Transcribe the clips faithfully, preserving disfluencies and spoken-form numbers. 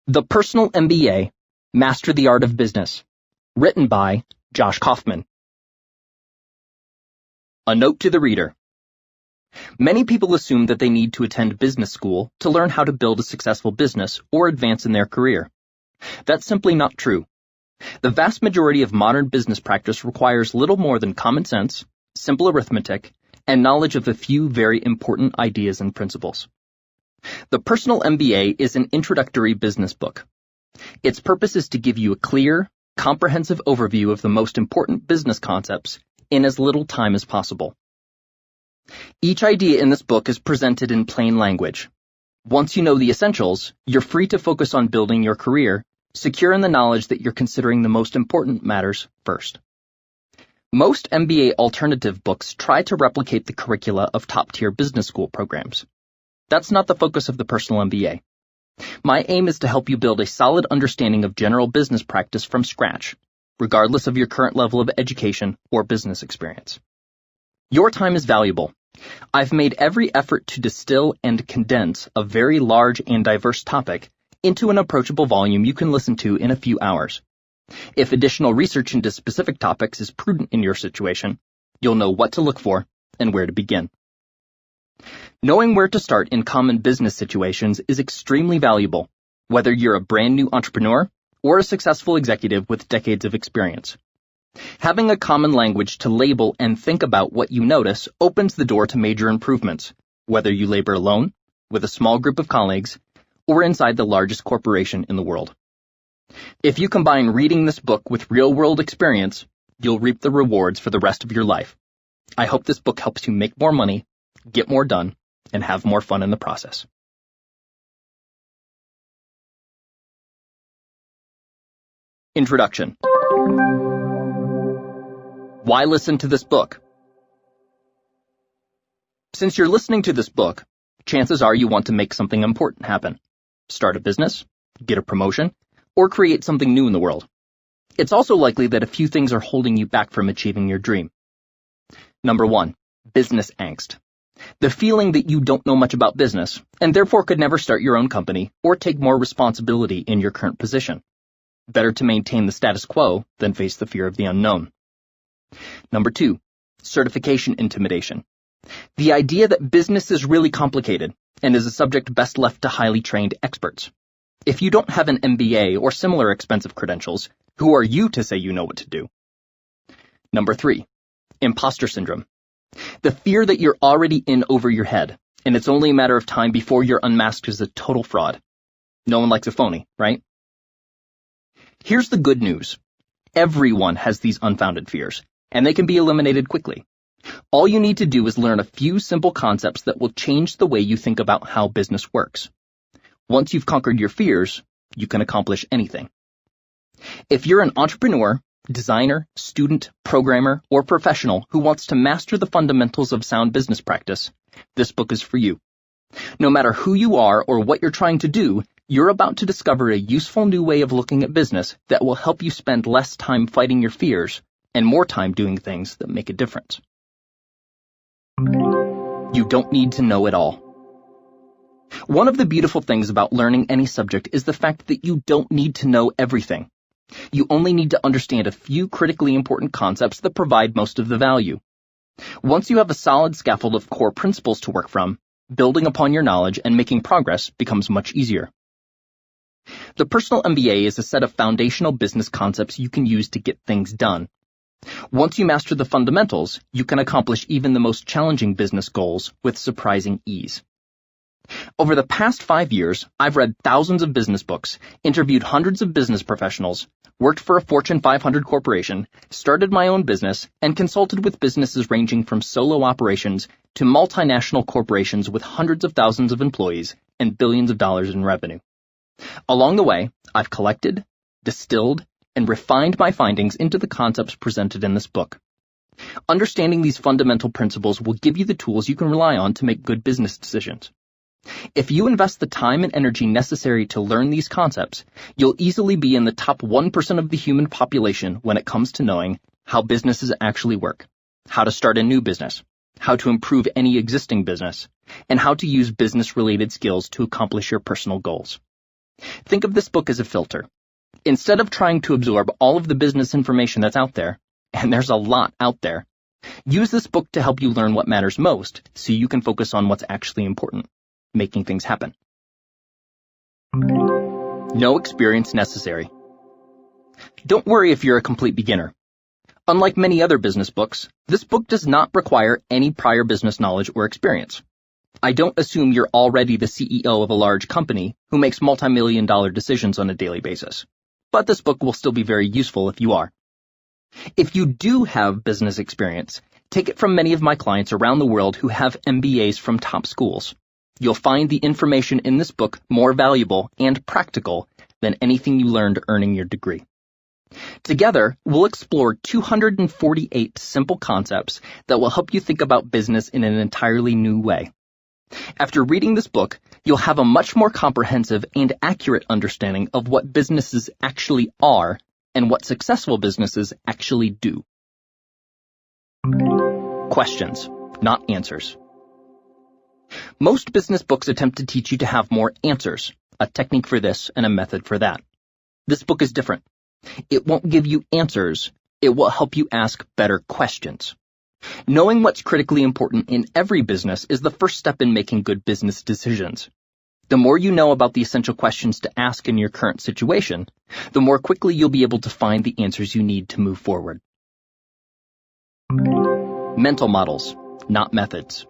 The Personal M B A, Master the Art of Business, written by Josh Kaufman. A note to the reader. Many people assume that they need to attend business school to learn how to build a successful business or advance in their career. That's simply not true. The vast majority of modern business practice requires little more than common sense, simple arithmetic, and knowledge of a few very important ideas and principles. The Personal M B A is an introductory business book. Its purpose is to give you a clear, comprehensive overview of the most important business concepts in as little time as possible. Each idea in this book is presented in plain language. Once you know the essentials, you're free to focus on building your career, secure in the knowledge that you're considering the most important matters first. Most M B A alternative books try to replicate the curricula of top-tier business school programs. That's not the focus of the Personal M B A. My aim is to help you build a solid understanding of general business practice from scratch, regardless of your current level of education or business experience. Your time is valuable. I've made every effort to distill and condense a very large and diverse topic into an approachable volume you can listen to in a few hours. If additional research into specific topics is prudent in your situation, you'll know what to look for and where to begin. Knowing where to start in common business situations is extremely valuable, whether you're a brand new entrepreneur or a successful executive with decades of experience. Having a common language to label and think about what you notice opens the door to major improvements, whether you labor alone, with a small group of colleagues, or inside the largest corporation in the world. If you combine reading this book with real-world experience, you'll reap the rewards for the rest of your life. I hope this book helps you make more money, get more done, and have more fun in the process. Introduction. Why listen to this book? Since you're listening to this book, chances are you want to make something important happen. Start a business, get a promotion, or create something new in the world. It's also likely that a few things are holding you back from achieving your dream. Number one, business angst. The feeling that you don't know much about business, and therefore could never start your own company or take more responsibility in your current position. Better to maintain the status quo than face the fear of the unknown. Number two, certification intimidation. The idea that business is really complicated and is a subject best left to highly trained experts. If you don't have an M B A or similar expensive credentials, who are you to say you know what to do? Number three, imposter syndrome. The fear that you're already in over your head, and it's only a matter of time before you're unmasked as a total fraud. No one likes a phony, right? Here's the good news. Everyone has these unfounded fears, and they can be eliminated quickly. All you need to do is learn a few simple concepts that will change the way you think about how business works. Once you've conquered your fears, you can accomplish anything. If you're an entrepreneur, designer, student, programmer, or professional who wants to master the fundamentals of sound business practice, this book is for you. No matter who you are or what you're trying to do, you're about to discover a useful new way of looking at business that will help you spend less time fighting your fears and more time doing things that make a difference. You don't need to know it all. One of the beautiful things about learning any subject is the fact that you don't need to know everything. You only need to understand a few critically important concepts that provide most of the value. Once you have a solid scaffold of core principles to work from, building upon your knowledge and making progress becomes much easier. The Personal M B A is a set of foundational business concepts you can use to get things done. Once you master the fundamentals, you can accomplish even the most challenging business goals with surprising ease. Over the past five years, I've read thousands of business books, interviewed hundreds of business professionals, worked for a Fortune five hundred corporation, started my own business, and consulted with businesses ranging from solo operations to multinational corporations with hundreds of thousands of employees and billions of dollars in revenue. Along the way, I've collected, distilled, and refined my findings into the concepts presented in this book. Understanding these fundamental principles will give you the tools you can rely on to make good business decisions. If you invest the time and energy necessary to learn these concepts, you'll easily be in the top one percent of the human population when it comes to knowing how businesses actually work, how to start a new business, how to improve any existing business, and how to use business-related skills to accomplish your personal goals. Think of this book as a filter. Instead of trying to absorb all of the business information that's out there, and there's a lot out there, use this book to help you learn what matters most so you can focus on what's actually important, making things happen. No experience necessary. Don't worry if you're a complete beginner. Unlike many other business books, this book does not require any prior business knowledge or experience. I don't assume you're already the C E O of a large company who makes multi-million dollar decisions on a daily basis, but this book will still be very useful if you are. If you do have business experience, take it from many of my clients around the world who have M B As from top schools. You'll find the information in this book more valuable and practical than anything you learned earning your degree. Together, we'll explore two hundred forty-eight simple concepts that will help you think about business in an entirely new way. After reading this book, you'll have a much more comprehensive and accurate understanding of what businesses actually are and what successful businesses actually do. Questions, not answers. Most business books attempt to teach you to have more answers, a technique for this and a method for that. This book is different. It won't give you answers. It will help you ask better questions. Knowing what's critically important in every business is the first step in making good business decisions. The more you know about the essential questions to ask in your current situation, the more quickly you'll be able to find the answers you need to move forward. Mental models, not methods.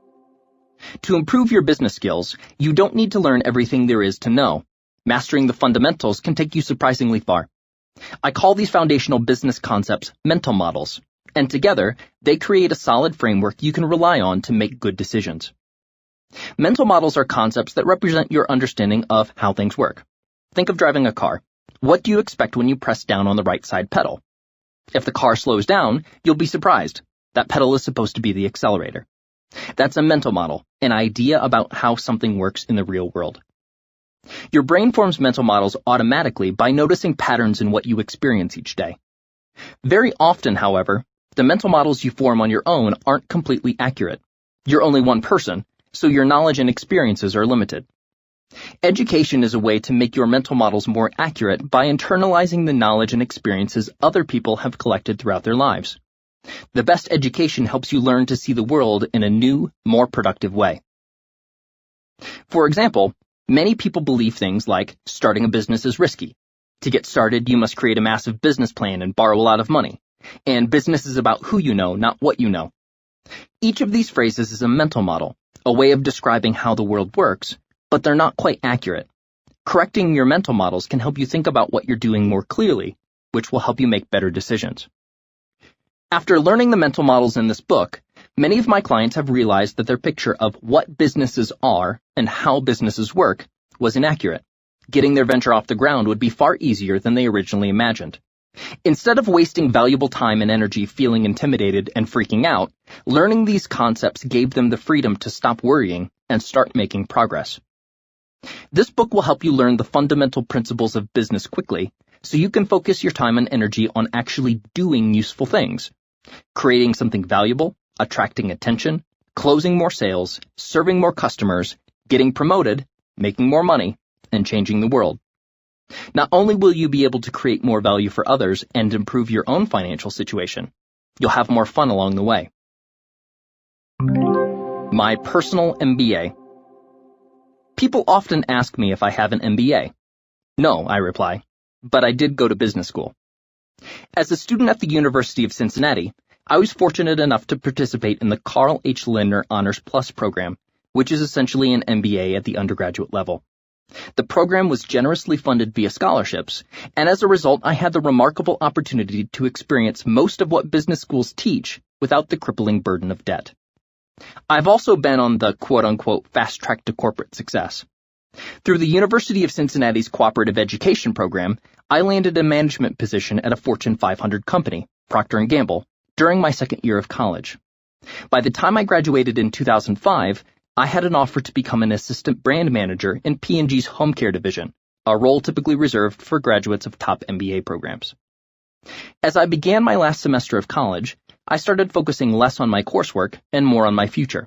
To improve your business skills, you don't need to learn everything there is to know. Mastering the fundamentals can take you surprisingly far. I call these foundational business concepts mental models, and together, they create a solid framework you can rely on to make good decisions. Mental models are concepts that represent your understanding of how things work. Think of driving a car. What do you expect when you press down on the right side pedal? If the car slows down, you'll be surprised. That pedal is supposed to be the accelerator. That's a mental model, an idea about how something works in the real world. Your brain forms mental models automatically by noticing patterns in what you experience each day. Very often, however, the mental models you form on your own aren't completely accurate. You're only one person, so your knowledge and experiences are limited. Education is a way to make your mental models more accurate by internalizing the knowledge and experiences other people have collected throughout their lives. The best education helps you learn to see the world in a new, more productive way. For example, many people believe things like starting a business is risky. To get started, you must create a massive business plan and borrow a lot of money. And business is about who you know, not what you know. Each of these phrases is a mental model, a way of describing how the world works, but they're not quite accurate. Correcting your mental models can help you think about what you're doing more clearly, which will help you make better decisions. After learning the mental models in this book, many of my clients have realized that their picture of what businesses are and how businesses work was inaccurate. Getting their venture off the ground would be far easier than they originally imagined. Instead of wasting valuable time and energy feeling intimidated and freaking out, learning these concepts gave them the freedom to stop worrying and start making progress. This book will help you learn the fundamental principles of business quickly, so you can focus your time and energy on actually doing useful things, creating something valuable, attracting attention, closing more sales, serving more customers, getting promoted, making more money, and changing the world. Not only will you be able to create more value for others and improve your own financial situation, you'll have more fun along the way. My personal M B A. People often ask me if I have an M B A. No, I reply, but I did go to business school. As a student at the University of Cincinnati, I was fortunate enough to participate in the Carl H. Lindner Honors Plus program, which is essentially an M B A at the undergraduate level. The program was generously funded via scholarships, and as a result, I had the remarkable opportunity to experience most of what business schools teach without the crippling burden of debt. I've also been on the quote-unquote fast track to corporate success. Through the University of Cincinnati's cooperative education program, I landed a management position at a Fortune five hundred company, Procter and Gamble, during my second year of college. By the time I graduated in two thousand five, I had an offer to become an assistant brand manager in P and G's home care division, a role typically reserved for graduates of top M B A programs. As I began my last semester of college, I started focusing less on my coursework and more on my future.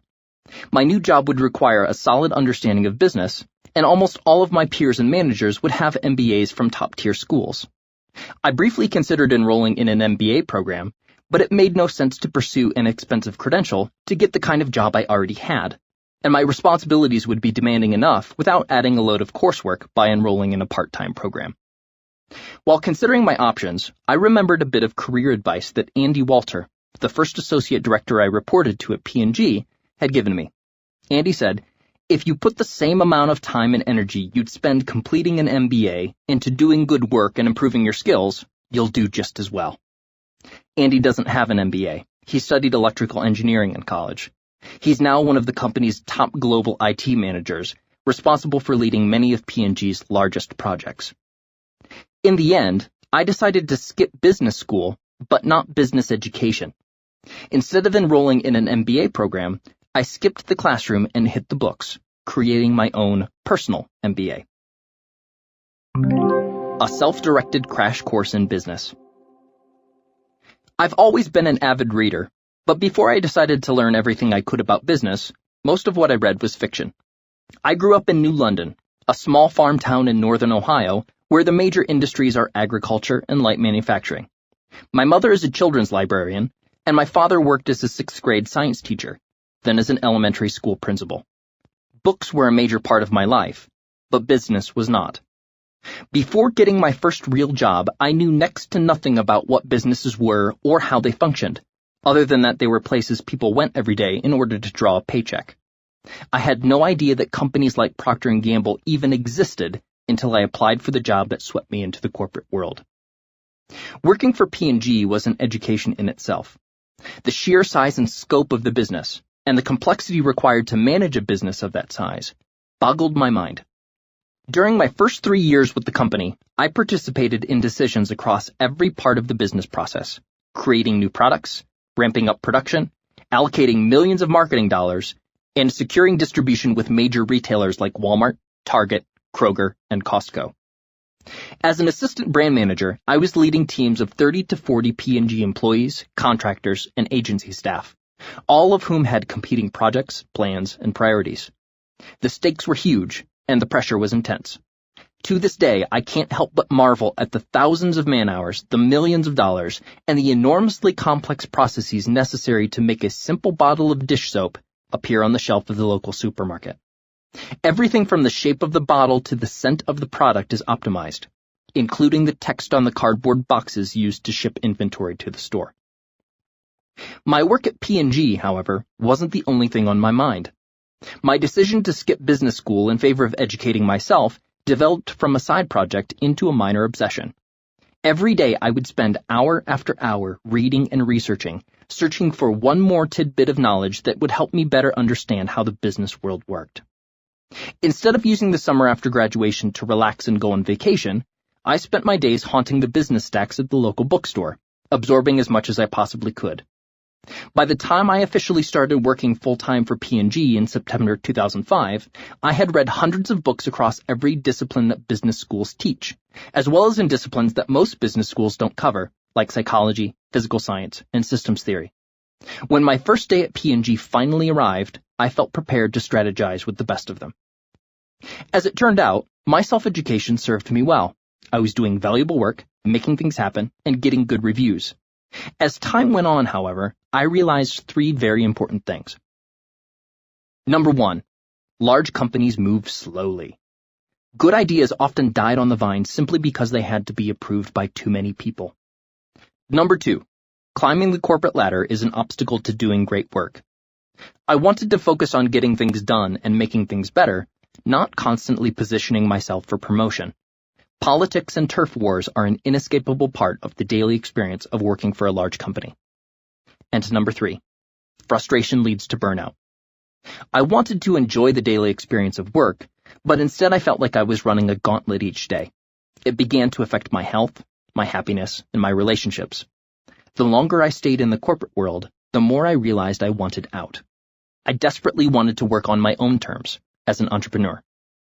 My new job would require a solid understanding of business, and almost all of my peers and managers would have M B As from top-tier schools. I briefly considered enrolling in an M B A program, but it made no sense to pursue an expensive credential to get the kind of job I already had, and my responsibilities would be demanding enough without adding a load of coursework by enrolling in a part-time program. While considering my options, I remembered a bit of career advice that Andy Walter, the first associate director I reported to at P and G, had given me. Andy said, "If you put the same amount of time and energy you'd spend completing an M B A into doing good work and improving your skills, you'll do just as well." Andy doesn't have an M B A. He studied electrical engineering in college. He's now one of the company's top global I T managers, responsible for leading many of P and G's largest projects. In the end, I decided to skip business school, but not business education. Instead of enrolling in an M B A program, I skipped the classroom and hit the books, creating my own personal M B A. A self-directed crash course in business. I've always been an avid reader, but before I decided to learn everything I could about business, most of what I read was fiction. I grew up in New London, a small farm town in northern Ohio, where the major industries are agriculture and light manufacturing. My mother is a children's librarian, and my father worked as a sixth grade science teacher, then as an elementary school principal. Books were a major part of my life, but business was not. Before getting my first real job, I knew next to nothing about what businesses were or how they functioned, other than that they were places people went every day in order to draw a paycheck. I had no idea that companies like Procter and Gamble even existed until I applied for the job that swept me into the corporate world. Working for P and G was an education in itself. The sheer size and scope of the business, and the complexity required to manage a business of that size, boggled my mind. During my first three years with the company, I participated in decisions across every part of the business process, creating new products, ramping up production, allocating millions of marketing dollars, and securing distribution with major retailers like Walmart, Target, Kroger, and Costco. As an assistant brand manager, I was leading teams of thirty to forty P and G employees, contractors, and agency staff, all of whom had competing projects, plans, and priorities. The stakes were huge, and the pressure was intense. To this day, I can't help but marvel at the thousands of man-hours, the millions of dollars, and the enormously complex processes necessary to make a simple bottle of dish soap appear on the shelf of the local supermarket. Everything from the shape of the bottle to the scent of the product is optimized, including the text on the cardboard boxes used to ship inventory to the store. My work at P and G, however, wasn't the only thing on my mind. My decision to skip business school in favor of educating myself developed from a side project into a minor obsession. Every day I would spend hour after hour reading and researching, searching for one more tidbit of knowledge that would help me better understand how the business world worked. Instead of using the summer after graduation to relax and go on vacation, I spent my days haunting the business stacks at the local bookstore, absorbing as much as I possibly could. By the time I officially started working full-time for P and G in September two thousand five, I had read hundreds of books across every discipline that business schools teach, as well as in disciplines that most business schools don't cover, like psychology, physical science, and systems theory. When my first day at P and G finally arrived, I felt prepared to strategize with the best of them. As it turned out, my self-education served me well. I was doing valuable work, making things happen, and getting good reviews. As time went on, however, I realized three very important things. Number one, large companies move slowly. Good ideas often died on the vine simply because they had to be approved by too many people. Number two, climbing the corporate ladder is an obstacle to doing great work. I wanted to focus on getting things done and making things better, not constantly positioning myself for promotion. Politics and turf wars are an inescapable part of the daily experience of working for a large company. And number three, frustration leads to burnout. I wanted to enjoy the daily experience of work, but instead I felt like I was running a gauntlet each day. It began to affect my health, my happiness, and my relationships. The longer I stayed in the corporate world, the more I realized I wanted out. I desperately wanted to work on my own terms as an entrepreneur.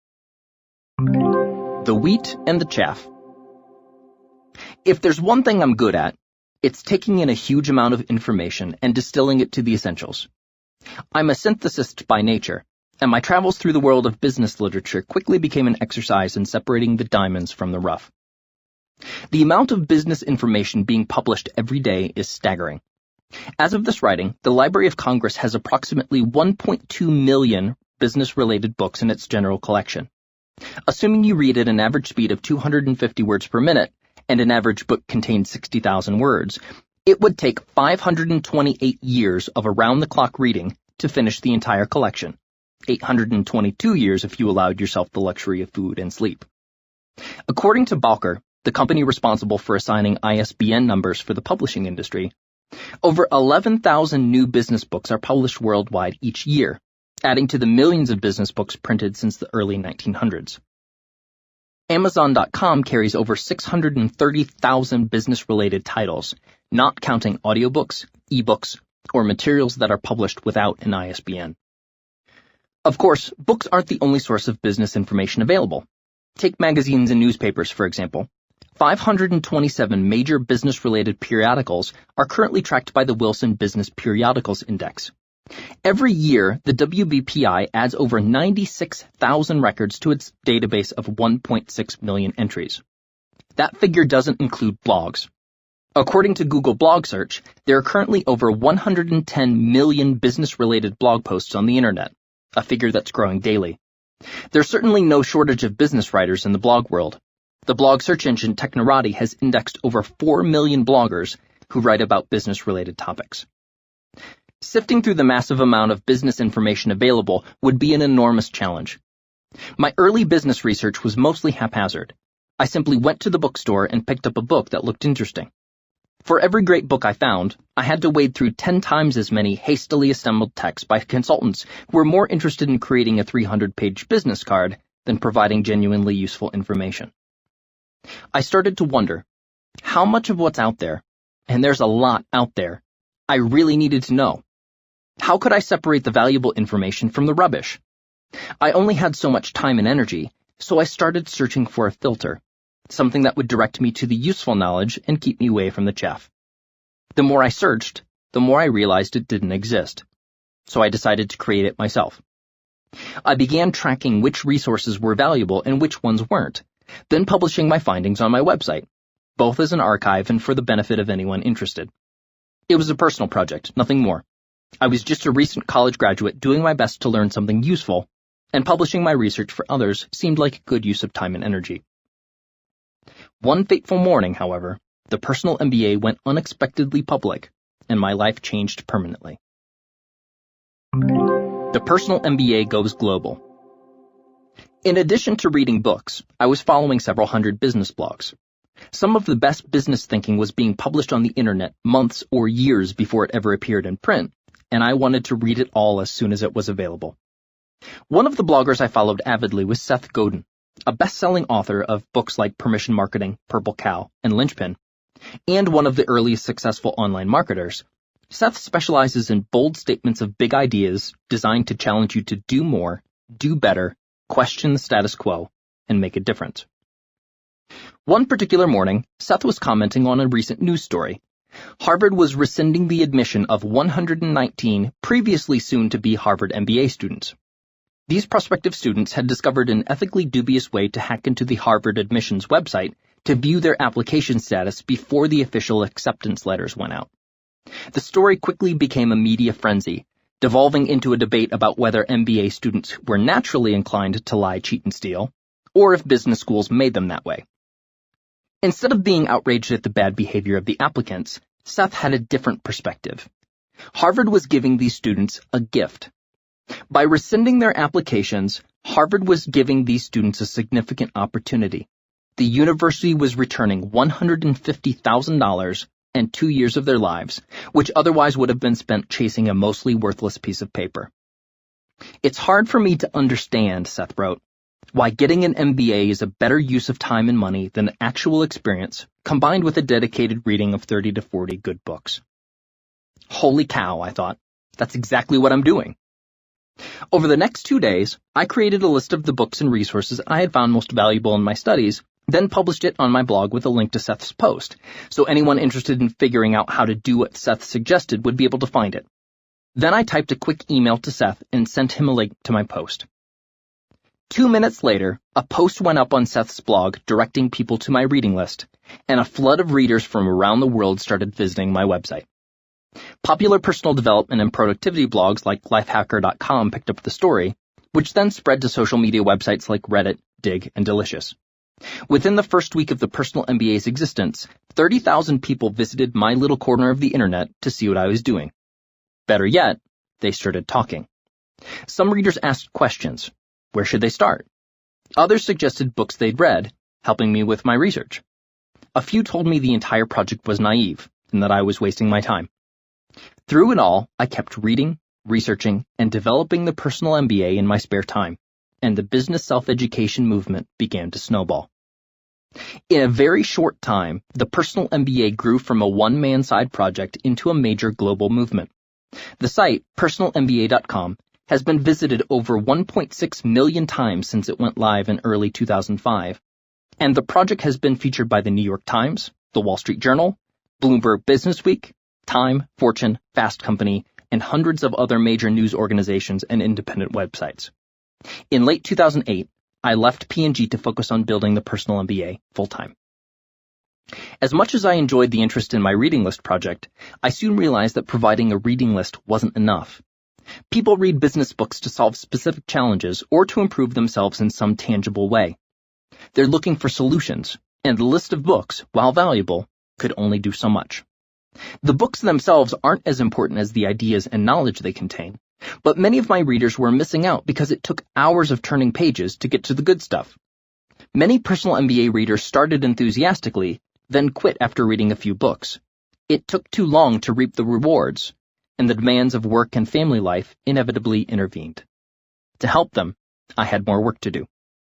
The wheat and the chaff. If there's one thing I'm good at, it's taking in a huge amount of information and distilling it to the essentials. I'm a synthesist by nature, and my travels through the world of business literature quickly became an exercise in separating the diamonds from the rough. The amount of business information being published every day is staggering. As of this writing, the Library of Congress has approximately one point two million business-related books in its general collection. Assuming you read at an average speed of two hundred fifty words per minute, and an average book contains sixty thousand words, it would take five hundred twenty-eight years of around-the-clock reading to finish the entire collection, eight hundred twenty-two years if you allowed yourself the luxury of food and sleep. According to Balker, the company responsible for assigning I S B N numbers for the publishing industry, over eleven thousand new business books are published worldwide each year, adding to the millions of business books printed since the early nineteen hundreds. Amazon dot com carries over six hundred thirty thousand business-related titles, not counting audiobooks, ebooks, or materials that are published without an I S B N. Of course, books aren't the only source of business information available. Take magazines and newspapers, for example. five hundred twenty-seven major business-related periodicals are currently tracked by the Wilson Business Periodicals Index. Every year, the W B P I adds over ninety-six thousand records to its database of one point six million entries. That figure doesn't include blogs. According to Google Blog Search, there are currently over one hundred ten million business-related blog posts on the internet, a figure that's growing daily. There's certainly no shortage of business writers in the blog world. The blog search engine Technorati has indexed over four million bloggers who write about business-related topics. Sifting through the massive amount of business information available would be an enormous challenge. My early business research was mostly haphazard. I simply went to the bookstore and picked up a book that looked interesting. For every great book I found, I had to wade through ten times as many hastily assembled texts by consultants who were more interested in creating a three hundred page business card than providing genuinely useful information. I started to wonder, how much of what's out there, and there's a lot out there, I really needed to know. How could I separate the valuable information from the rubbish? I only had so much time and energy, so I started searching for a filter, something that would direct me to the useful knowledge and keep me away from the chaff. The more I searched, the more I realized it didn't exist, so I decided to create it myself. I began tracking which resources were valuable and which ones weren't, then publishing my findings on my website, both as an archive and for the benefit of anyone interested. It was a personal project, nothing more. I was just a recent college graduate doing my best to learn something useful, and publishing my research for others seemed like a good use of time and energy. One fateful morning, however, the personal M B A went unexpectedly public, and my life changed permanently. The personal M B A goes global. In addition to reading books, I was following several hundred business blogs. Some of the best business thinking was being published on the internet months or years before it ever appeared in print, and I wanted to read it all as soon as it was available. One of the bloggers I followed avidly was Seth Godin, a best-selling author of books like Permission Marketing, Purple Cow, and Linchpin, and one of the earliest successful online marketers. Seth specializes in bold statements of big ideas designed to challenge you to do more, do better, question the status quo, and make a difference. One particular morning, Seth was commenting on a recent news story. Harvard was rescinding the admission of one hundred nineteen previously soon-to-be Harvard M B A students. These prospective students had discovered an ethically dubious way to hack into the Harvard admissions website to view their application status before the official acceptance letters went out. The story quickly became a media frenzy, devolving into a debate about whether M B A students were naturally inclined to lie, cheat, and steal, or if business schools made them that way. Instead of being outraged at the bad behavior of the applicants, Seth had a different perspective. Harvard was giving these students a gift. By rescinding their applications, Harvard was giving these students a significant opportunity. The university was returning one hundred fifty thousand dollars and two years of their lives, which otherwise would have been spent chasing a mostly worthless piece of paper. It's hard for me to understand, Seth wrote, why getting an M B A is a better use of time and money than actual experience, combined with a dedicated reading of thirty to forty good books. Holy cow, I thought. That's exactly what I'm doing. Over the next two days, I created a list of the books and resources I had found most valuable in my studies, then published it on my blog with a link to Seth's post, so anyone interested in figuring out how to do what Seth suggested would be able to find it. Then I typed a quick email to Seth and sent him a link to my post. Two minutes later, a post went up on Seth's blog directing people to my reading list, and a flood of readers from around the world started visiting my website. Popular personal development and productivity blogs like lifehacker dot com picked up the story, which then spread to social media websites like Reddit, Dig, and Delicious. Within the first week of the Personal M B A's existence, thirty thousand people visited my little corner of the internet to see what I was doing. Better yet, they started talking. Some readers asked questions. Where should they start? Others suggested books they'd read, helping me with my research. A few told me the entire project was naive and that I was wasting my time. Through it all, I kept reading, researching, and developing the Personal M B A in my spare time, and the business self-education movement began to snowball. In a very short time, the Personal M B A grew from a one-man side project into a major global movement. The site, personal M B A dot com, has been visited over one point six million times since it went live in early two thousand five, and the project has been featured by the New York Times, the Wall Street Journal, Bloomberg Businessweek, Time, Fortune, Fast Company, and hundreds of other major news organizations and independent websites. In late two thousand eight, I left P and G to focus on building the Personal M B A full-time. As much as I enjoyed the interest in my reading list project, I soon realized that providing a reading list wasn't enough. People read business books to solve specific challenges or to improve themselves in some tangible way. They're looking for solutions, and the list of books, while valuable, could only do so much. The books themselves aren't as important as the ideas and knowledge they contain, but many of my readers were missing out because it took hours of turning pages to get to the good stuff. Many Personal M B A readers started enthusiastically, then quit after reading a few books. It took too long to reap the rewards, and the demands of work and family life inevitably intervened. To help them, I had more work to do.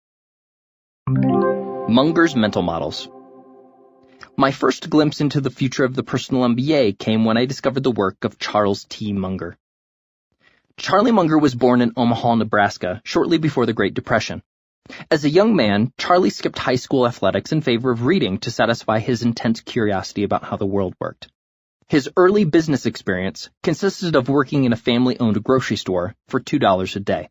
Munger's mental models. My first glimpse into the future of the Personal M B A came when I discovered the work of Charles T. Munger. Charlie Munger was born in Omaha, Nebraska, shortly before the Great Depression. As a young man, Charlie skipped high school athletics in favor of reading to satisfy his intense curiosity about how the world worked. His early business experience consisted of working in a family-owned grocery store for two dollars a day.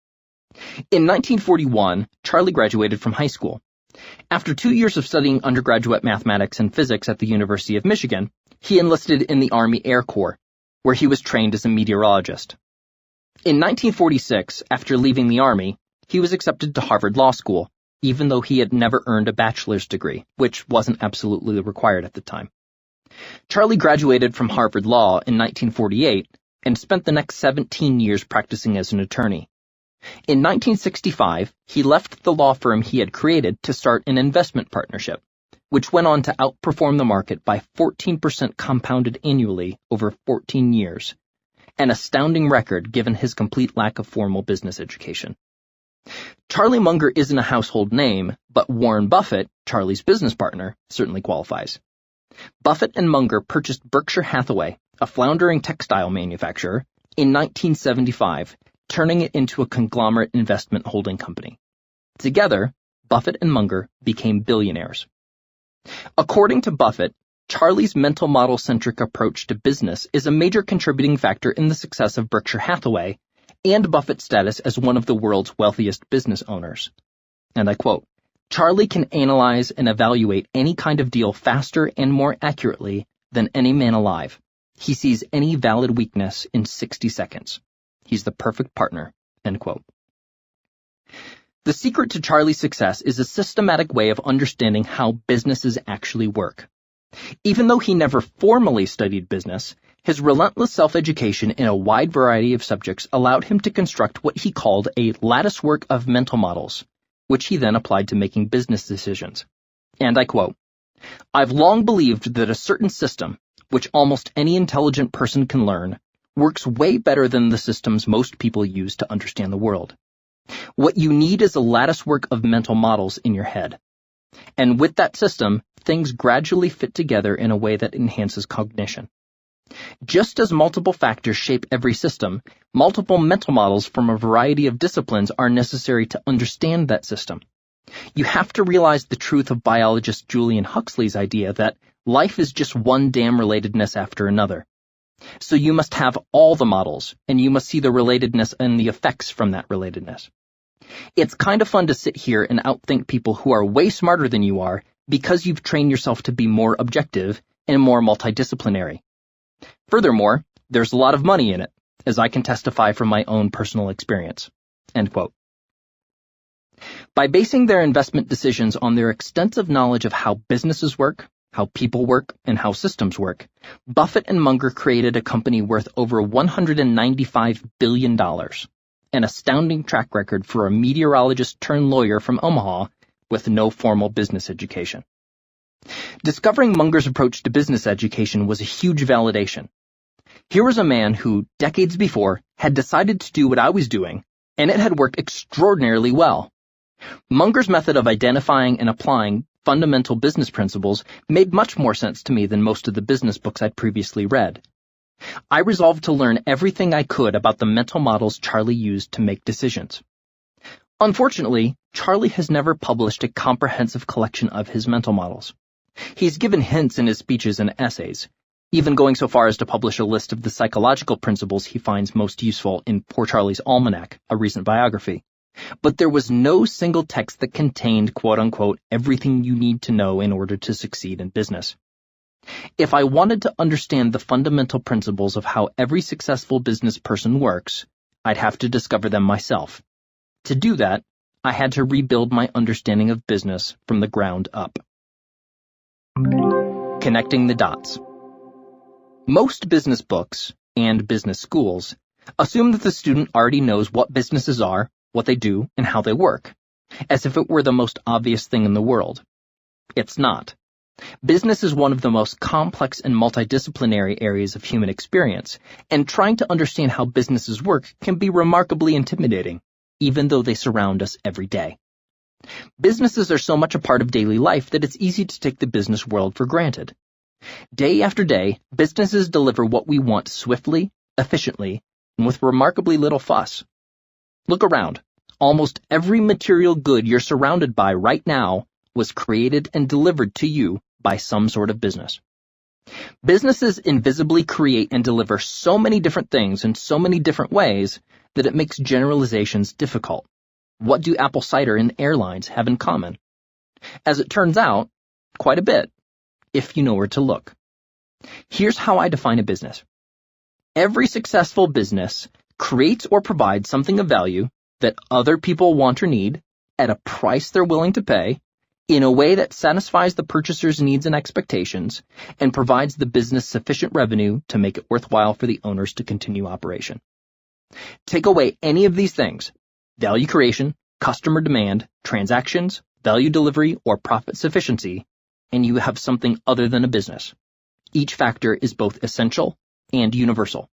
In nineteen forty-one, Charlie graduated from high school. After two years of studying undergraduate mathematics and physics at the University of Michigan, he enlisted in the Army Air Corps, where he was trained as a meteorologist. In nineteen forty-six, after leaving the Army, he was accepted to Harvard Law School, even though he had never earned a bachelor's degree, which wasn't absolutely required at the time. Charlie graduated from Harvard Law in nineteen forty-eight and spent the next seventeen years practicing as an attorney. In nineteen sixty-five, he left the law firm he had created to start an investment partnership, which went on to outperform the market by fourteen percent compounded annually over fourteen years, an astounding record given his complete lack of formal business education. Charlie Munger isn't a household name, but Warren Buffett, Charlie's business partner, certainly qualifies. Buffett and Munger purchased Berkshire Hathaway, a floundering textile manufacturer, in nineteen seventy-five, turning it into a conglomerate investment holding company. Together, Buffett and Munger became billionaires. According to Buffett, Charlie's mental model-centric approach to business is a major contributing factor in the success of Berkshire Hathaway and Buffett's status as one of the world's wealthiest business owners. And I quote, "Charlie can analyze and evaluate any kind of deal faster and more accurately than any man alive. He sees any valid weakness in sixty seconds. He's the perfect partner," end quote. The secret to Charlie's success is a systematic way of understanding how businesses actually work. Even though he never formally studied business, his relentless self-education in a wide variety of subjects allowed him to construct what he called a latticework of mental models, which he then applied to making business decisions. And I quote, "I've long believed that a certain system, which almost any intelligent person can learn, works way better than the systems most people use to understand the world. What you need is a latticework of mental models in your head. And with that system, things gradually fit together in a way that enhances cognition. Just as multiple factors shape every system, multiple mental models from a variety of disciplines are necessary to understand that system. You have to realize the truth of biologist Julian Huxley's idea that life is just one damn relatedness after another. So you must have all the models, and you must see the relatedness and the effects from that relatedness. It's kind of fun to sit here and outthink people who are way smarter than you are because you've trained yourself to be more objective and more multidisciplinary. Furthermore, there's a lot of money in it, as I can testify from my own personal experience." End quote. By basing their investment decisions on their extensive knowledge of how businesses work, how people work, and how systems work, Buffett and Munger created a company worth over one hundred ninety-five billion dollars, an astounding track record for a meteorologist-turned-lawyer from Omaha with no formal business education. Discovering Munger's approach to business education was a huge validation. Here was a man who, decades before, had decided to do what I was doing, and it had worked extraordinarily well. Munger's method of identifying and applying fundamental business principles made much more sense to me than most of the business books I'd previously read. I resolved to learn everything I could about the mental models Charlie used to make decisions. Unfortunately, Charlie has never published a comprehensive collection of his mental models. He's given hints in his speeches and essays, even going so far as to publish a list of the psychological principles he finds most useful in Poor Charlie's Almanac, a recent biography. But there was no single text that contained, quote-unquote, everything you need to know in order to succeed in business. If I wanted to understand the fundamental principles of how every successful business person works, I'd have to discover them myself. To do that, I had to rebuild my understanding of business from the ground up. Connecting the dots. Most business books and business schools assume that the student already knows what businesses are, what they do, and how they work, as if it were the most obvious thing in the world. It's not. Business is one of the most complex and multidisciplinary areas of human experience, and trying to understand how businesses work can be remarkably intimidating, even though they surround us every day. Businesses are so much a part of daily life that it's easy to take the business world for granted. Day after day, businesses deliver what we want swiftly, efficiently, and with remarkably little fuss. Look around. Almost every material good you're surrounded by right now was created and delivered to you by some sort of business. Businesses invisibly create and deliver so many different things in so many different ways that it makes generalizations difficult. What do apple cider and airlines have in common? As it turns out, quite a bit, if you know where to look. Here's how I define a business. Every successful business creates or provides something of value that other people want or need at a price they're willing to pay, in a way that satisfies the purchaser's needs and expectations, and provides the business sufficient revenue to make it worthwhile for the owners to continue operation. Take away any of these things, value creation, customer demand, transactions, value delivery, or profit sufficiency, and you have something other than a business. Each factor is both essential and universal.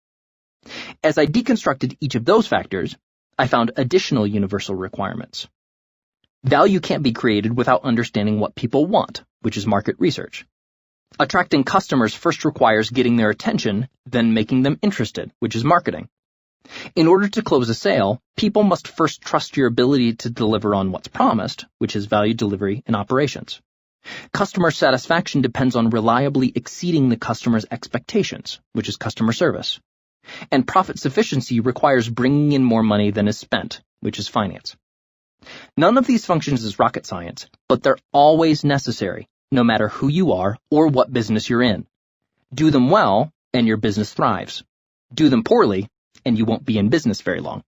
As I deconstructed each of those factors, I found additional universal requirements. Value can't be created without understanding what people want, which is market research. Attracting customers first requires getting their attention, then making them interested, which is marketing. In order to close a sale, people must first trust your ability to deliver on what's promised, which is value delivery and operations. Customer satisfaction depends on reliably exceeding the customer's expectations, which is customer service. And profit sufficiency requires bringing in more money than is spent, which is finance. None of these functions is rocket science, but they're always necessary, no matter who you are or what business you're in. Do them well, and your business thrives. Do them poorly, and you won't be in business very long.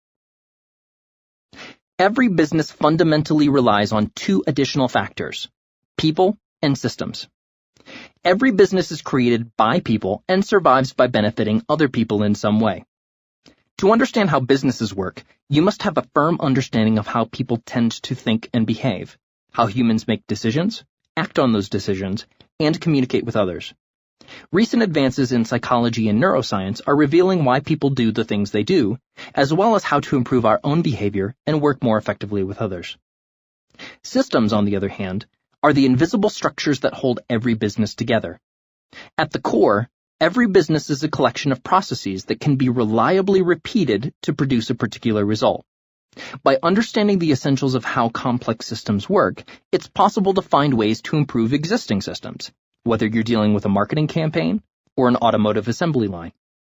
Every business fundamentally relies on two additional factors: people and systems. Every business is created by people and survives by benefiting other people in some way. To understand how businesses work, you must have a firm understanding of how people tend to think and behave, how humans make decisions, act on those decisions, and communicate with others. Recent advances in psychology and neuroscience are revealing why people do the things they do, as well as how to improve our own behavior and work more effectively with others. Systems, on the other hand, are the invisible structures that hold every business together. At the core, every business is a collection of processes that can be reliably repeated to produce a particular result. By understanding the essentials of how complex systems work, it's possible to find ways to improve existing systems, whether you're dealing with a marketing campaign or an automotive assembly line.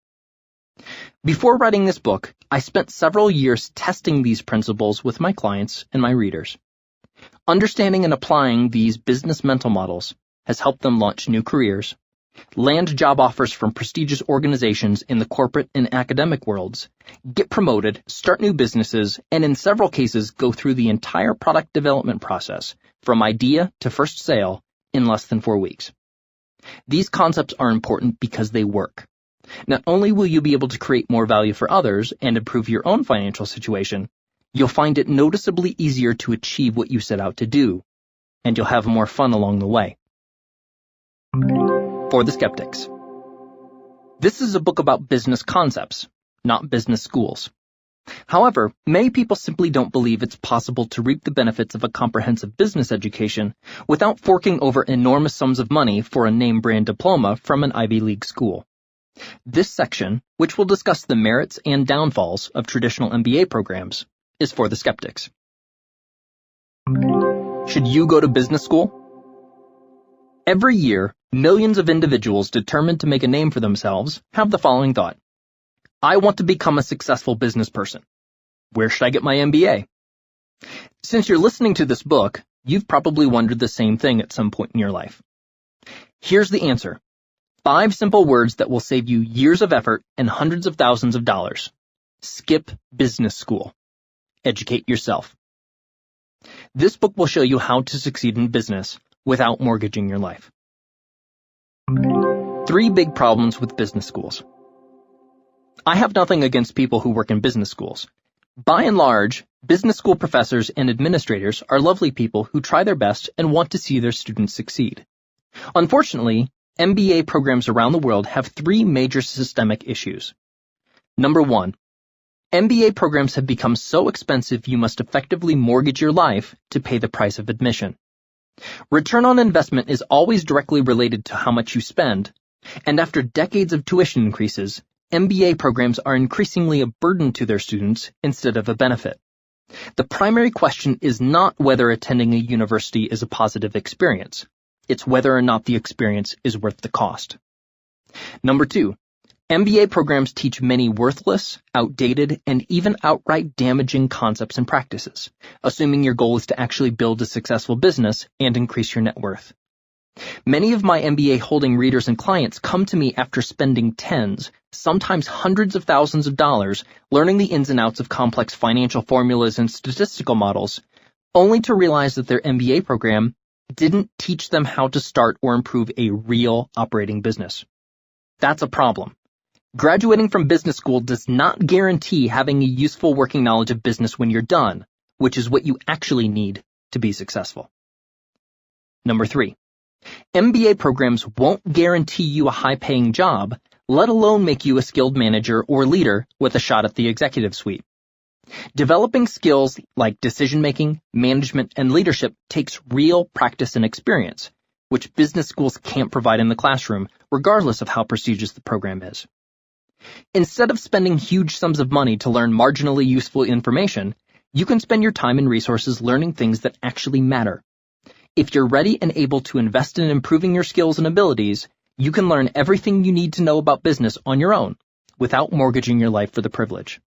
Before writing this book, I spent several years testing these principles with my clients and my readers. Understanding and applying these business mental models has helped them launch new careers, land job offers from prestigious organizations in the corporate and academic worlds, get promoted, start new businesses, and in several cases go through the entire product development process, from idea to first sale, in less than four weeks. These concepts are important because they work. Not only will you be able to create more value for others and improve your own financial situation, you'll find it noticeably easier to achieve what you set out to do, and you'll have more fun along the way. For the skeptics. This is a book about business concepts, not business schools. However, many people simply don't believe it's possible to reap the benefits of a comprehensive business education without forking over enormous sums of money for a name-brand diploma from an Ivy League school. This section, which will discuss the merits and downfalls of traditional M B A programs, is for the skeptics. Should you go to business school? Every year, millions of individuals determined to make a name for themselves have the following thought. I want to become a successful business person. Where should I get my M B A? Since you're listening to this book, you've probably wondered the same thing at some point in your life. Here's the answer. Five simple words that will save you years of effort and hundreds of thousands of dollars. Skip business school. Educate yourself. This book will show you how to succeed in business without mortgaging your life. Three big problems with business schools. I have nothing against people who work in business schools. By and large, business school professors and administrators are lovely people who try their best and want to see their students succeed. Unfortunately, M B A programs around the world have three major systemic issues. Number one, M B A programs have become so expensive you must effectively mortgage your life to pay the price of admission. Return on investment is always directly related to how much you spend, and after decades of tuition increases, M B A programs are increasingly a burden to their students instead of a benefit. The primary question is not whether attending a university is a positive experience. It's whether or not the experience is worth the cost. Number two, M B A programs teach many worthless, outdated, and even outright damaging concepts and practices, assuming your goal is to actually build a successful business and increase your net worth. Many of my M B A holding readers and clients come to me after spending tens, sometimes hundreds of thousands of dollars learning the ins and outs of complex financial formulas and statistical models, only to realize that their M B A program didn't teach them how to start or improve a real operating business. That's a problem. Graduating from business school does not guarantee having a useful working knowledge of business when you're done, which is what you actually need to be successful. Number three, M B A programs won't guarantee you a high-paying job, let alone make you a skilled manager or leader with a shot at the executive suite. Developing skills like decision-making, management, and leadership takes real practice and experience, which business schools can't provide in the classroom, regardless of how prestigious the program is. Instead of spending huge sums of money to learn marginally useful information, you can spend your time and resources learning things that actually matter. If you're ready and able to invest in improving your skills and abilities, you can learn everything you need to know about business on your own, without mortgaging your life for the privilege.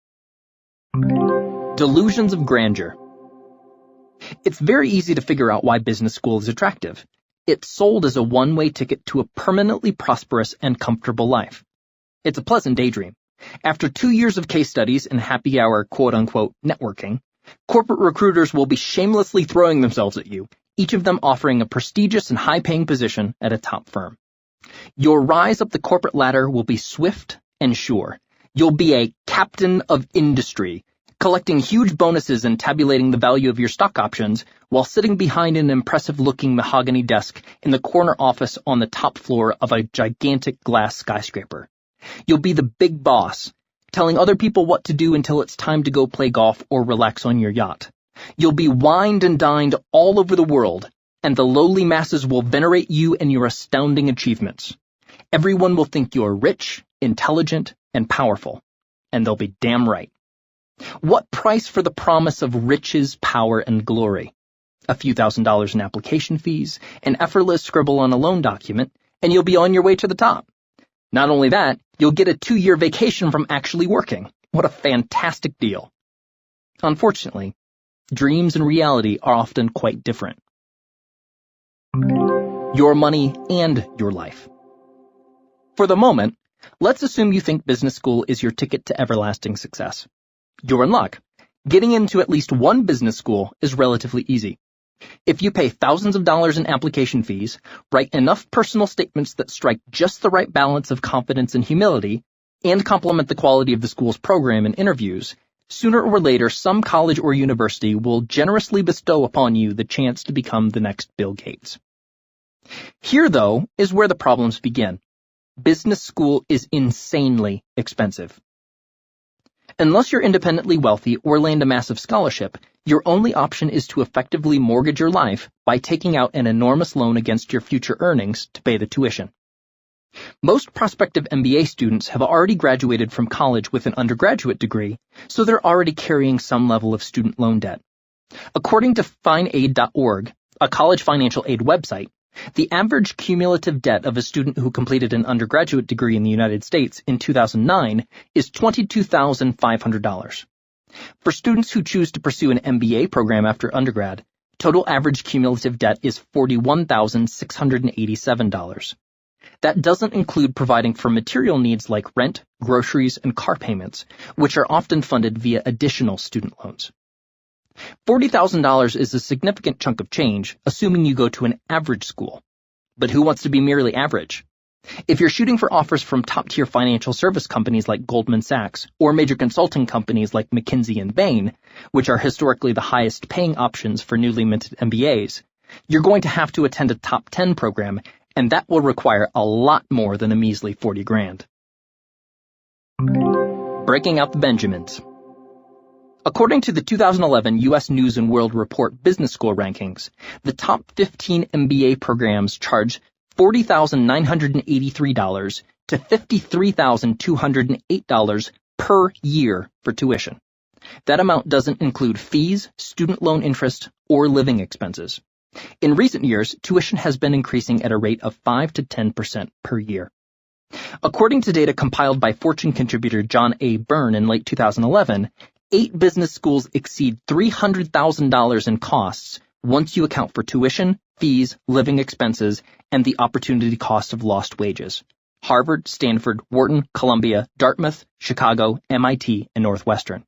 Delusions of grandeur. It's very easy to figure out why business school is attractive. It's sold as a one-way ticket to a permanently prosperous and comfortable life. It's a pleasant daydream. After two years of case studies and happy hour quote-unquote networking, corporate recruiters will be shamelessly throwing themselves at you, each of them offering a prestigious and high-paying position at a top firm. Your rise up the corporate ladder will be swift and sure. You'll be a captain of industry, collecting huge bonuses and tabulating the value of your stock options while sitting behind an impressive-looking mahogany desk in the corner office on the top floor of a gigantic glass skyscraper. You'll be the big boss, telling other people what to do until it's time to go play golf or relax on your yacht. You'll be wined and dined all over the world, and the lowly masses will venerate you and your astounding achievements. Everyone will think you're rich, intelligent, and powerful, and they'll be damn right. What price for the promise of riches, power, and glory? A few thousand dollars in application fees, an effortless scribble on a loan document, and you'll be on your way to the top. Not only that, You'll get a two-year vacation from actually working. What a fantastic deal. Unfortunately, dreams and reality are often quite different. Your money and your life. For the moment, let's assume you think business school is your ticket to everlasting success. You're in luck. Getting into at least one business school is relatively easy. If you pay thousands of dollars in application fees, write enough personal statements that strike just the right balance of confidence and humility, and complement the quality of the school's program and interviews, sooner or later some college or university will generously bestow upon you the chance to become the next Bill Gates. Here, though, is where the problems begin. Business school is insanely expensive. Unless you're independently wealthy or land a massive scholarship, your only option is to effectively mortgage your life by taking out an enormous loan against your future earnings to pay the tuition. Most prospective M B A students have already graduated from college with an undergraduate degree, so they're already carrying some level of student loan debt. According to finaid dot org, a college financial aid website, the average cumulative debt of a student who completed an undergraduate degree in the United States in two thousand nine is twenty-two thousand five hundred dollars. For students who choose to pursue an M B A program after undergrad, total average cumulative debt is forty-one thousand six hundred eighty-seven dollars. That doesn't include providing for material needs like rent, groceries, and car payments, which are often funded via additional student loans. forty thousand dollars is a significant chunk of change, assuming you go to an average school. But who wants to be merely average? If you're shooting for offers from top-tier financial service companies like Goldman Sachs or major consulting companies like McKinsey and Bain, which are historically the highest-paying options for newly minted M B As, you're going to have to attend a top ten program, and that will require a lot more than a measly forty grand. Breaking out the Benjamins. According to the two thousand eleven U S News and World Report Business School Rankings, the top fifteen M B A programs charge forty thousand nine hundred eighty-three dollars to fifty-three thousand two hundred eight dollars per year for tuition. That amount doesn't include fees, student loan interest, or living expenses. In recent years, tuition has been increasing at a rate of five to ten percent per year. According to data compiled by Fortune contributor John A. Byrne in late two thousand eleven, eight business schools exceed three hundred thousand dollars in costs once you account for tuition, fees, living expenses, and the opportunity cost of lost wages. Harvard, Stanford, Wharton, Columbia, Dartmouth, Chicago, M I T, and Northwestern.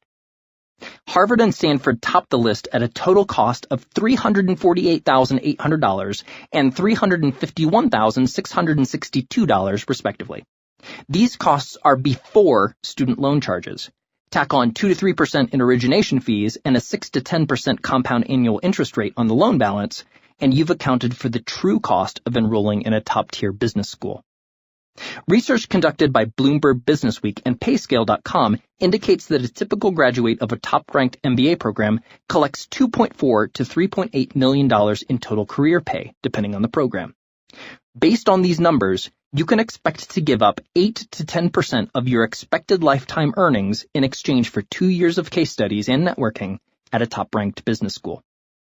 Harvard and Stanford topped the list at a total cost of three hundred forty-eight thousand eight hundred dollars and three hundred fifty-one thousand six hundred sixty-two dollars, respectively. These costs are before student loan charges. Tack on two to three percent in origination fees and a six to ten percent compound annual interest rate on the loan balance, and you've accounted for the true cost of enrolling in a top-tier business school. Research conducted by Bloomberg Businessweek and Payscale dot com indicates that a typical graduate of a top-ranked M B A program collects two point four to three point eight million dollars in total career pay, depending on the program. Based on these numbers, you can expect to give up eight to ten percent of your expected lifetime earnings in exchange for two years of case studies and networking at a top-ranked business school.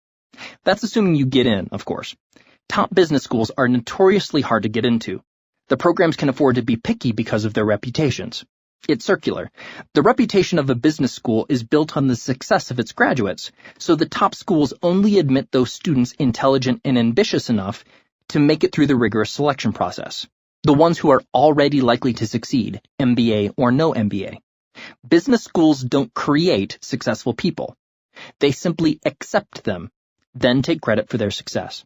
That's assuming you get in, of course. Top business schools are notoriously hard to get into. The programs can afford to be picky because of their reputations. It's circular. The reputation of a business school is built on the success of its graduates, so the top schools only admit those students intelligent and ambitious enough to make it through the rigorous selection process. The ones who are already likely to succeed, M B A or no M B A. Business schools don't create successful people. They simply accept them, then take credit for their success.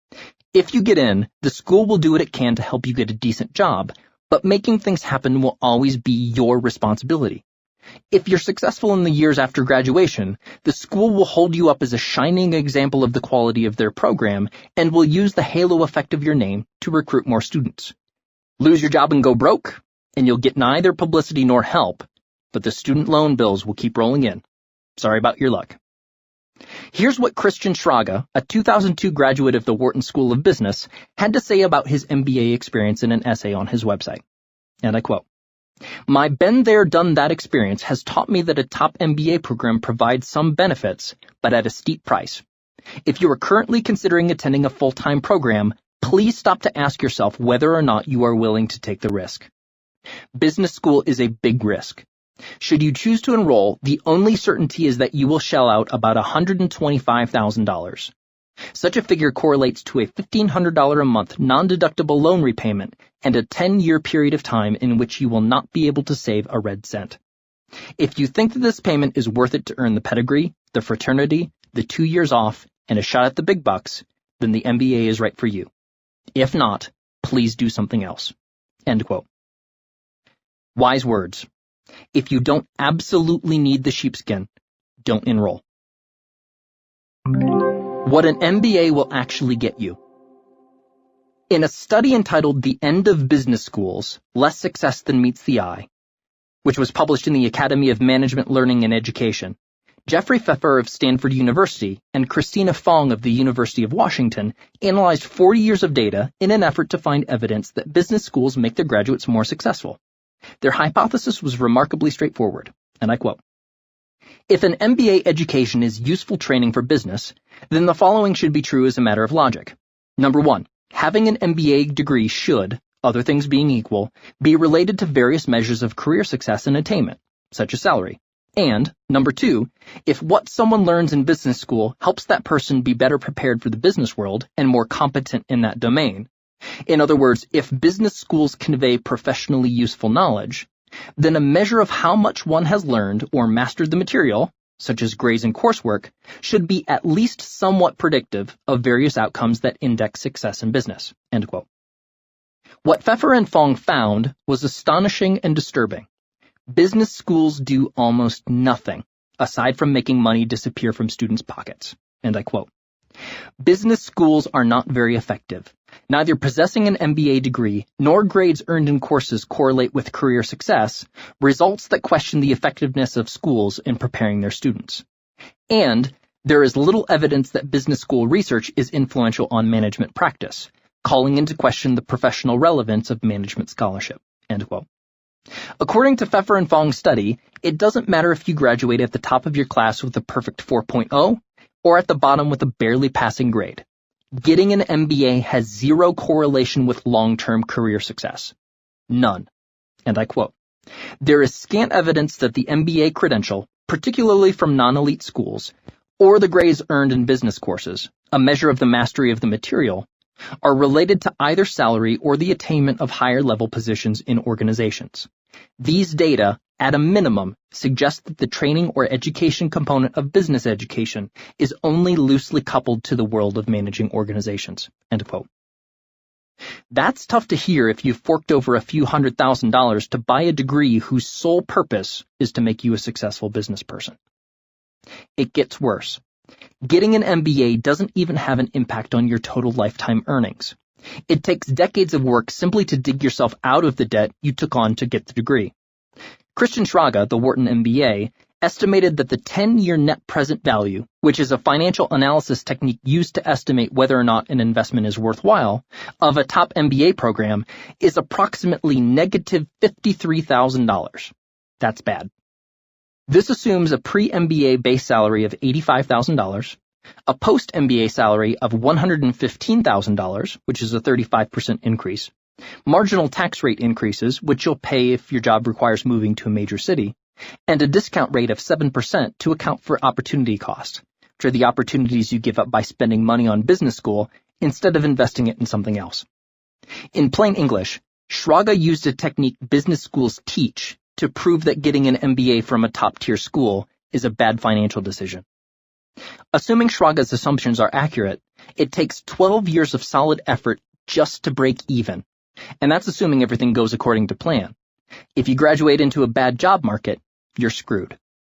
If you get in, the school will do what it can to help you get a decent job, but making things happen will always be your responsibility. If you're successful in the years after graduation, the school will hold you up as a shining example of the quality of their program and will use the halo effect of your name to recruit more students. Lose your job and go broke, and you'll get neither publicity nor help, but the student loan bills will keep rolling in. Sorry about your luck. Here's what Christian Schraga, a two thousand two graduate of the Wharton School of Business, had to say about his M B A experience in an essay on his website. And I quote, "My been there, done that experience has taught me that a top M B A program provides some benefits, but at a steep price. If you are currently considering attending a full-time program, please stop to ask yourself whether or not you are willing to take the risk. Business school is a big risk. Should you choose to enroll, the only certainty is that you will shell out about one hundred twenty-five thousand dollars. Such a figure correlates to a fifteen hundred dollars a month non-deductible loan repayment and a ten-year period of time in which you will not be able to save a red cent. If you think that this payment is worth it to earn the pedigree, the fraternity, the two years off, and a shot at the big bucks, then the M B A is right for you. If not, please do something else. End quote. Wise words. If you don't absolutely need the sheepskin, don't enroll. What an M B A will actually get you. In a study entitled The End of Business Schools, Less Success Than Meets the Eye, which was published in the Academy of Management Learning and Education, Jeffrey Pfeffer of Stanford University and Christina Fong of the University of Washington analyzed forty years of data in an effort to find evidence that business schools make their graduates more successful. Their hypothesis was remarkably straightforward, and I quote, "If an M B A education is useful training for business, then the following should be true as a matter of logic. Number one, having an M B A degree should, other things being equal, be related to various measures of career success and attainment, such as salary. And, number two, if what someone learns in business school helps that person be better prepared for the business world and more competent in that domain, in other words, if business schools convey professionally useful knowledge, then a measure of how much one has learned or mastered the material, such as grades and coursework, should be at least somewhat predictive of various outcomes that index success in business." End quote. What Pfeffer and Fong found was astonishing and disturbing. Business schools do almost nothing, aside from making money disappear from students' pockets. And I quote, "Business schools are not very effective. Neither possessing an M B A degree nor grades earned in courses correlate with career success, results that question the effectiveness of schools in preparing their students. And there is little evidence that business school research is influential on management practice, calling into question the professional relevance of management scholarship." End quote. According to Pfeffer and Fong's study, it doesn't matter if you graduate at the top of your class with a perfect four point oh or at the bottom with a barely passing grade. Getting an M B A has zero correlation with long-term career success. None. And I quote, "There is scant evidence that the M B A credential, particularly from non-elite schools, or the grades earned in business courses, a measure of the mastery of the material, are related to either salary or the attainment of higher-level positions in organizations. These data, at a minimum, suggest that the training or education component of business education is only loosely coupled to the world of managing organizations." End quote. That's tough to hear if you've forked over a few hundred thousand dollars to buy a degree whose sole purpose is to make you a successful business person. It gets worse. Getting an M B A doesn't even have an impact on your total lifetime earnings. It takes decades of work simply to dig yourself out of the debt you took on to get the degree. Christian Schraga, the Wharton M B A, estimated that the ten-year net present value, which is a financial analysis technique used to estimate whether or not an investment is worthwhile, of a top M B A program is approximately negative fifty-three thousand dollars. That's bad. This assumes a pre-M B A base salary of eighty-five thousand dollars, a post-M B A salary of one hundred fifteen thousand dollars, which is a thirty-five percent increase, marginal tax rate increases, which you'll pay if your job requires moving to a major city, and a discount rate of seven percent to account for opportunity cost, which are the opportunities you give up by spending money on business school instead of investing it in something else. In plain English, Schraga used a technique business schools teach to prove that getting an M B A from a top-tier school is a bad financial decision. Assuming Schraga's assumptions are accurate, it takes twelve years of solid effort just to break even, and that's assuming everything goes according to plan. If you graduate into a bad job market, you're screwed.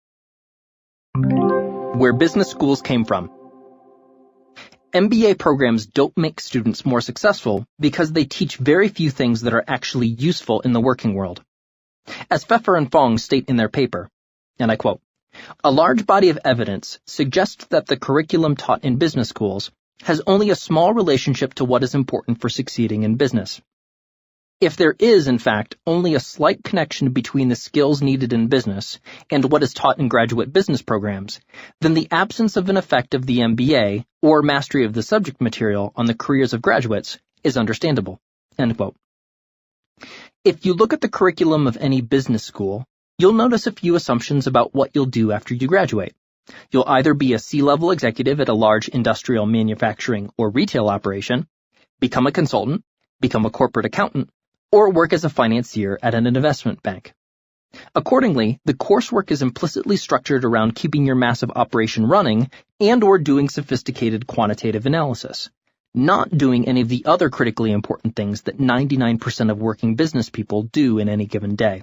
Where business schools came from. M B A programs don't make students more successful because they teach very few things that are actually useful in the working world. As Pfeffer and Fong state in their paper, and I quote, "A large body of evidence suggests that the curriculum taught in business schools has only a small relationship to what is important for succeeding in business. If there is, in fact, only a slight connection between the skills needed in business and what is taught in graduate business programs, then the absence of an effect of the M B A or mastery of the subject material on the careers of graduates is understandable." End quote. If you look at the curriculum of any business school, you'll notice a few assumptions about what you'll do after you graduate. You'll either be a C-level executive at a large industrial, manufacturing, or retail operation, become a consultant, become a corporate accountant, or work as a financier at an investment bank. Accordingly, the coursework is implicitly structured around keeping your massive operation running and or doing sophisticated quantitative analysis, not doing any of the other critically important things that ninety-nine percent of working business people do in any given day.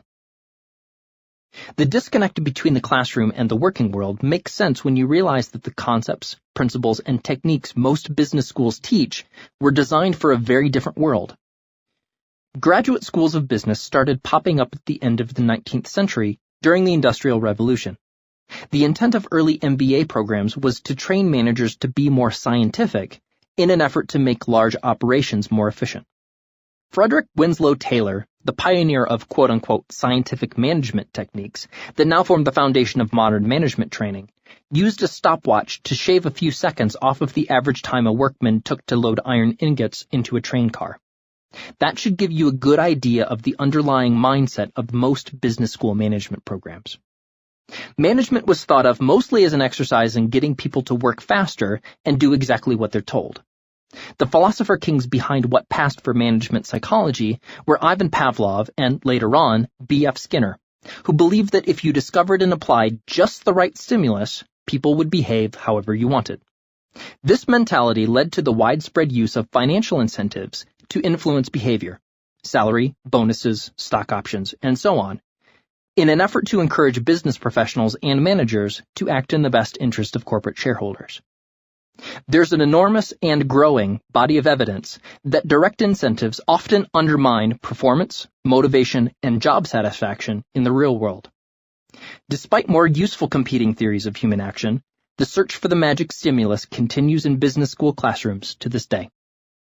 The disconnect between the classroom and the working world makes sense when you realize that the concepts, principles, and techniques most business schools teach were designed for a very different world. Graduate schools of business started popping up at the end of the nineteenth century during the Industrial Revolution. The intent of early M B A programs was to train managers to be more scientific in an effort to make large operations more efficient. Frederick Winslow Taylor, the pioneer of quote-unquote scientific management techniques that now form the foundation of modern management training, used a stopwatch to shave a few seconds off of the average time a workman took to load iron ingots into a train car. That should give you a good idea of the underlying mindset of most business school management programs. Management was thought of mostly as an exercise in getting people to work faster and do exactly what they're told. The philosopher kings behind what passed for management psychology were Ivan Pavlov and, later on, B F Skinner, who believed that if you discovered and applied just the right stimulus, people would behave however you wanted. This mentality led to the widespread use of financial incentives to influence behavior, salary, bonuses, stock options, and so on, in an effort to encourage business professionals and managers to act in the best interest of corporate shareholders. There's an enormous and growing body of evidence that direct incentives often undermine performance, motivation, and job satisfaction in the real world. Despite more useful competing theories of human action, the search for the magic stimulus continues in business school classrooms to this day.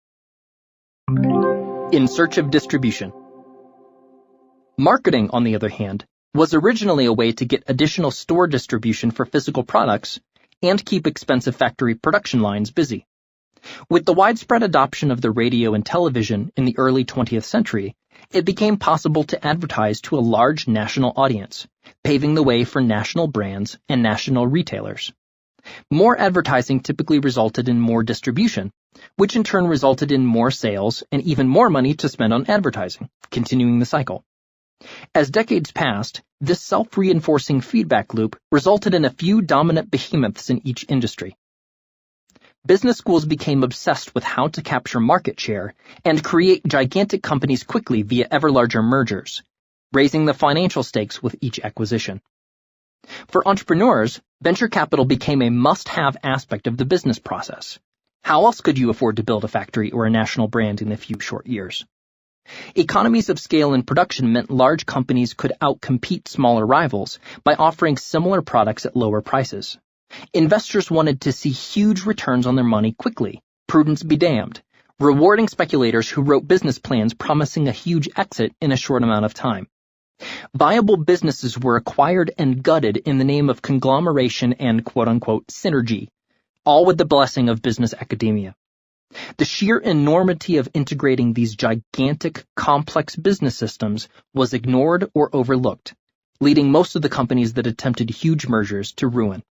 In search of distribution. Marketing, on the other hand, was originally a way to get additional store distribution for physical products and keep expensive factory production lines busy. With the widespread adoption of the radio and television in the early twentieth century, it became possible to advertise to a large national audience, paving the way for national brands and national retailers. More advertising typically resulted in more distribution, which in turn resulted in more sales and even more money to spend on advertising, continuing the cycle. As decades passed, this self-reinforcing feedback loop resulted in a few dominant behemoths in each industry. Business schools became obsessed with how to capture market share and create gigantic companies quickly via ever larger mergers, raising the financial stakes with each acquisition. For entrepreneurs, venture capital became a must-have aspect of the business process. How else could you afford to build a factory or a national brand in a few short years? Economies of scale in production meant large companies could outcompete smaller rivals by offering similar products at lower prices. Investors wanted to see huge returns on their money quickly, prudence be damned, rewarding speculators who wrote business plans promising a huge exit in a short amount of time. Viable businesses were acquired and gutted in the name of conglomeration and quote-unquote synergy, all with the blessing of business academia. The sheer enormity of integrating these gigantic, complex business systems was ignored or overlooked, leading most of the companies that attempted huge mergers to ruin.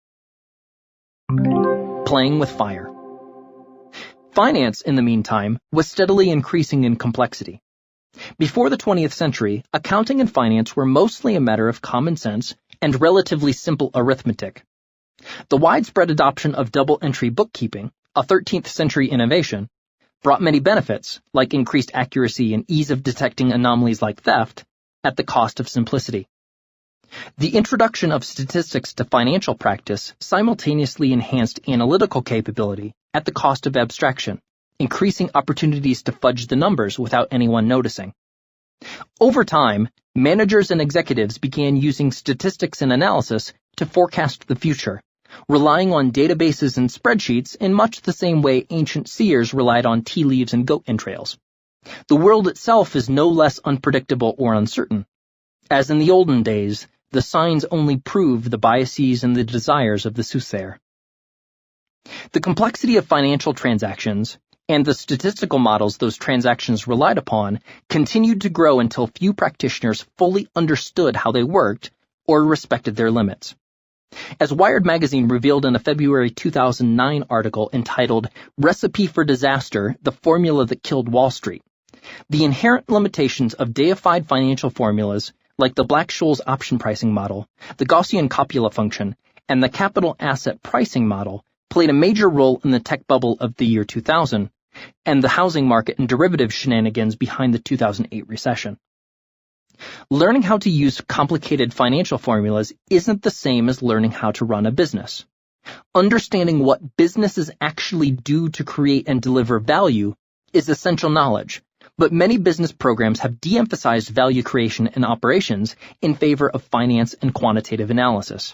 Playing with fire. Finance, in the meantime, was steadily increasing in complexity. Before the twentieth century, accounting and finance were mostly a matter of common sense and relatively simple arithmetic. The widespread adoption of double-entry bookkeeping, a thirteenth century innovation, brought many benefits, like increased accuracy and ease of detecting anomalies like theft, at the cost of simplicity. The introduction of statistics to financial practice simultaneously enhanced analytical capability at the cost of abstraction, increasing opportunities to fudge the numbers without anyone noticing. Over time, managers and executives began using statistics and analysis to forecast the future, relying on databases and spreadsheets in much the same way ancient seers relied on tea leaves and goat entrails. The world itself is no less unpredictable or uncertain. As in the olden days, the signs only prove the biases and the desires of the soothsayer. The complexity of financial transactions, and the statistical models those transactions relied upon continued to grow until few practitioners fully understood how they worked or respected their limits. As Wired magazine revealed in a February two thousand nine article entitled Recipe for Disaster, the Formula That Killed Wall Street, the inherent limitations of deified financial formulas like the Black-Scholes option pricing model, the Gaussian-Coppola function, and the capital asset pricing model played a major role in the tech bubble of the year two thousand and the housing market and derivative shenanigans behind the two thousand eight recession. Learning how to use complicated financial formulas isn't the same as learning how to run a business. Understanding what businesses actually do to create and deliver value is essential knowledge, but many business programs have de-emphasized value creation and operations in favor of finance and quantitative analysis.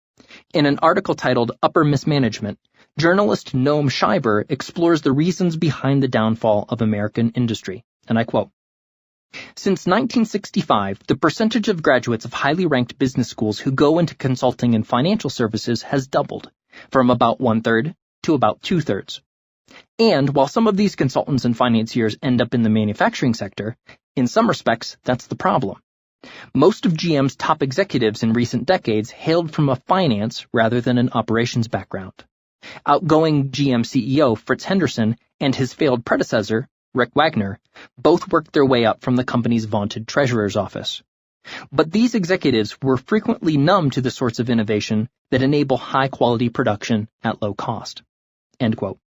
In an article titled Upper Mismanagement, journalist Noam Scheiber explores the reasons behind the downfall of American industry, and I quote, "Since nineteen sixty-five, the percentage of graduates of highly ranked business schools who go into consulting and financial services has doubled, from about one-third to about two-thirds. And while some of these consultants and financiers end up in the manufacturing sector, in some respects, that's the problem. Most of G M's top executives in recent decades hailed from a finance rather than an operations background. Outgoing G M C E O Fritz Henderson and his failed predecessor, Rick Wagner, both worked their way up from the company's vaunted treasurer's office. But these executives were frequently numb to the sorts of innovation that enable high-quality production at low cost." End quote.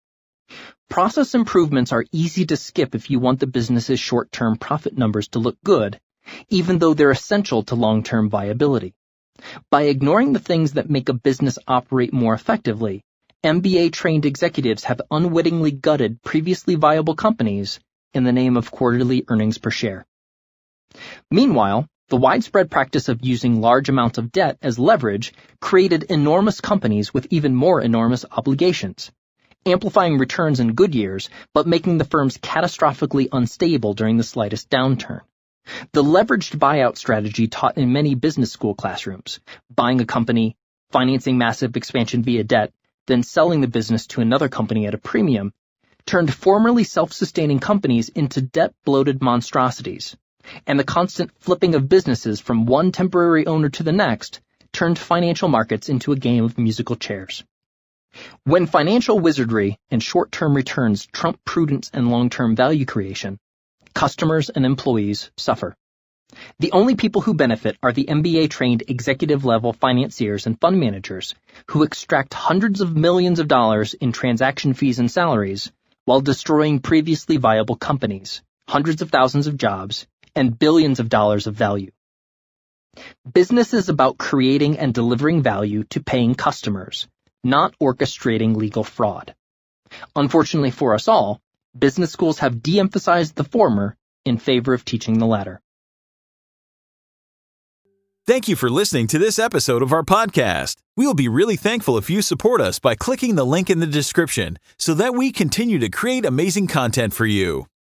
Process improvements are easy to skip if you want the business's short-term profit numbers to look good, even though they're essential to long-term viability. By ignoring the things that make a business operate more effectively, M B A-trained executives have unwittingly gutted previously viable companies in the name of quarterly earnings per share. Meanwhile, the widespread practice of using large amounts of debt as leverage created enormous companies with even more enormous obligations, amplifying returns in good years, but making the firms catastrophically unstable during the slightest downturn. The leveraged buyout strategy taught in many business school classrooms, buying a company, financing massive expansion via debt, then selling the business to another company at a premium, turned formerly self-sustaining companies into debt-bloated monstrosities, and the constant flipping of businesses from one temporary owner to the next turned financial markets into a game of musical chairs. When financial wizardry and short-term returns trump prudence and long-term value creation, customers and employees suffer. The only people who benefit are the M B A-trained executive-level financiers and fund managers who extract hundreds of millions of dollars in transaction fees and salaries while destroying previously viable companies, hundreds of thousands of jobs, and billions of dollars of value. Business is about creating and delivering value to paying customers, not orchestrating legal fraud. Unfortunately for us all, business schools have de-emphasized the former in favor of teaching the latter. Thank you for listening to this episode of our podcast. We'll be really thankful if you support us by clicking the link in the description so that we continue to create amazing content for you.